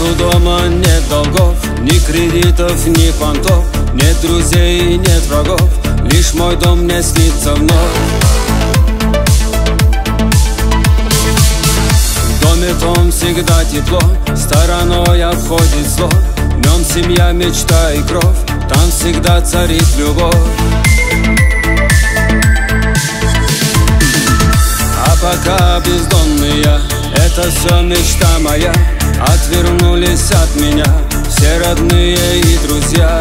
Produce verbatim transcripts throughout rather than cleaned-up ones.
Нету дома, нет долгов, ни кредитов, ни понтов, нет друзей, нет врагов, лишь мой дом мне снится вновь. В доме том всегда тепло, стороной обходит зло. В нем семья, мечта и кровь, там всегда царит любовь. А пока бездомный я, это все мечта моя. Отвернулись от меня все родные и друзья.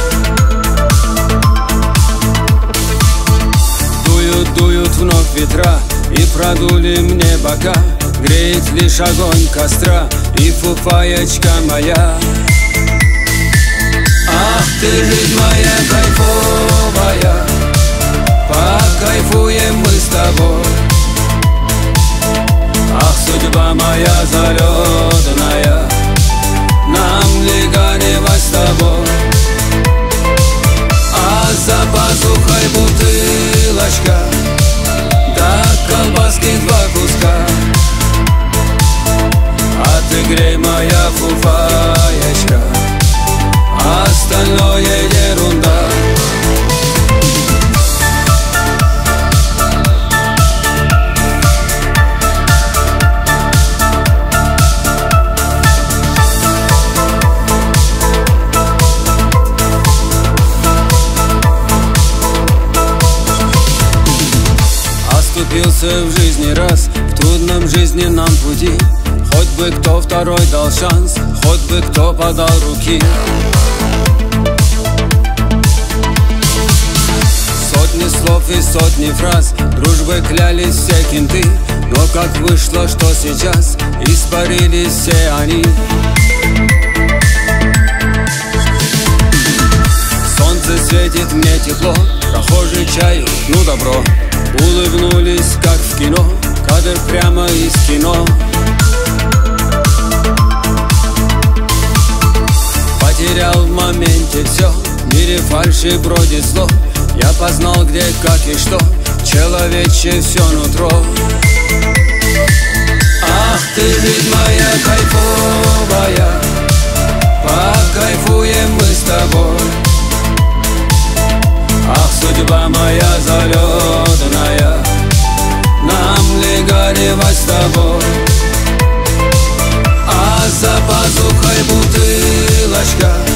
Дуют, дуют вновь ветра и продули мне бока. Греет лишь огонь костра и фуфаечка моя. Ах ты, жизнь моя кайфовая, покайфуем мы с тобой. Ах, судьба моя залетная, нам ли горевать с тобой? А за пазухой бутылочка, да колбаски два куска. А ты грей, моя фуфаечка, остальное ерунда. Оступился в жизни раз, в трудном жизненном пути. Хоть бы кто второй дал шанс, хоть бы кто подал руки. Сотни слов и сотни фраз, дружбой клялись все кенты. Но как вышло, что сейчас испарились все они. Солнце светит мне тепло, прохожий чаю, ну добро. Улыбнулись, как в кино, кадр прямо из кино. Потерял в моменте все, в мире фальши бродит зло. Я познал, где, как и что, человече все нутро. Ах ты, жизнь моя кайфовая, покайфуем мы с тобой. Ах, судьба моя залетная, нам ли горевать с тобой? А за пазухой бутылочка,